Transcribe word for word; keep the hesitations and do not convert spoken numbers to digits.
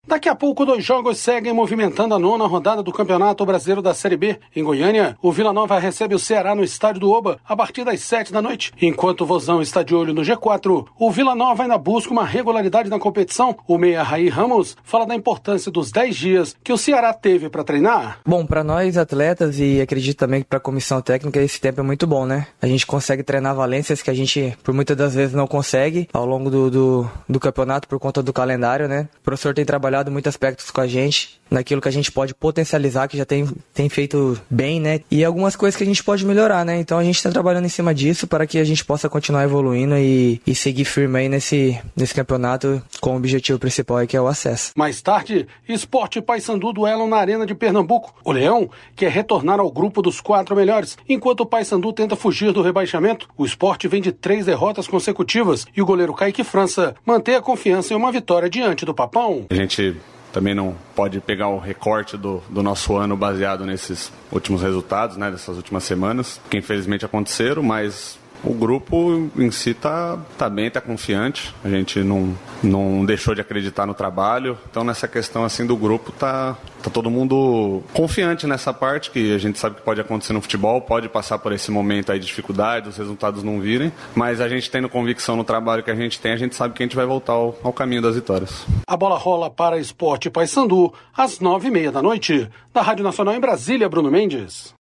Daqui a pouco, dois jogos seguem movimentando a nona rodada do Campeonato Brasileiro da Série B. Em Goiânia, o Vila Nova recebe o Ceará no estádio do Oba a partir das sete da noite. Enquanto o Vozão está de olho no G quatro, o Vila Nova ainda busca uma regularidade na competição. O meia Raí Ramos fala da importância dos dez dias que o Ceará teve para treinar. Bom, para nós atletas e acredito também que para a comissão técnica esse tempo é muito bom, né? A gente consegue treinar valências que a gente por muitas das vezes não consegue ao longo do, do, do campeonato por conta do calendário, né? O professor tem trabalhado muitos aspectos com a gente, naquilo que a gente pode potencializar, que já tem, tem feito bem, né? E algumas coisas que a gente pode melhorar, né? Então a gente está trabalhando em cima disso para que a gente possa continuar evoluindo e, e seguir firme aí nesse, nesse campeonato com o objetivo principal aí, que é o acesso. Mais tarde, Sport e Paysandu duelam na Arena de Pernambuco. O Leão quer retornar ao grupo dos quatro melhores, enquanto o Paysandu tenta fugir do rebaixamento. O Sport vem de três derrotas consecutivas e o goleiro Kaique França mantém a confiança em uma vitória diante do Papão. A gente também não pode pegar o recorte do, do nosso ano baseado nesses últimos resultados, né, dessas últimas semanas, que infelizmente aconteceram, mas o grupo em si tá, tá bem, tá confiante. A gente não, não deixou de acreditar no trabalho. Então nessa questão assim do grupo tá, tá todo mundo confiante nessa parte, que a gente sabe que pode acontecer no futebol, pode passar por esse momento aí de dificuldade, os resultados não virem, mas a gente tendo convicção no trabalho que a gente tem, a gente sabe que a gente vai voltar ao, ao caminho das vitórias. A bola rola para Sport e Paysandu às nove e meia da noite. Da Rádio Nacional em Brasília, Bruno Mendes.